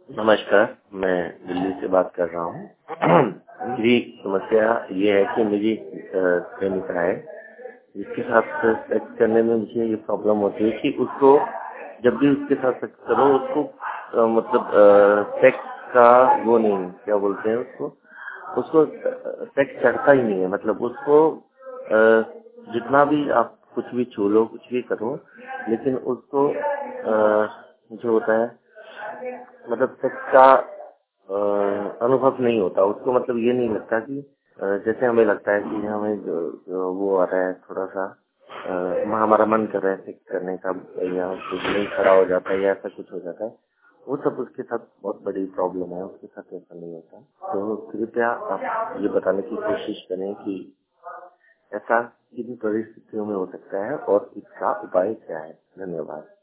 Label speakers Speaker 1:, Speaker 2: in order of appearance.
Speaker 1: नमस्कार, मैं दिल्ली से बात कर रहा हूँ। मेरी समस्या ये है कि मेरी प्रेमिका है, जिसके साथ सेक्स करने में मुझे ये प्रॉब्लम होती है कि उसको जब भी उसके साथ सेक्स करो उसको सेक्स का वो नहीं, क्या बोलते हैं उसको सेक्स चढ़ता ही नहीं है। मतलब उसको जितना भी आप कुछ भी छू लो, कुछ भी करो, लेकिन उसको जो होता है मतलब सेक्स का अनुभव नहीं होता उसको। मतलब ये नहीं लगता कि जैसे हमें लगता है कि हमें जो वो आ रहा है थोड़ा सा हमारा मन कर रहा है सेक्स करने का, या कुछ नहीं खड़ा हो जाता है या ऐसा कुछ हो जाता है, वो सब उसके साथ बहुत बड़ी प्रॉब्लम है। उसके साथ ऐसा नहीं होता। तो कृपया आप ये बताने की कोशिश करें कि ऐसा किन परिस्थितियों में हो सकता है और इसका उपाय क्या है। धन्यवाद।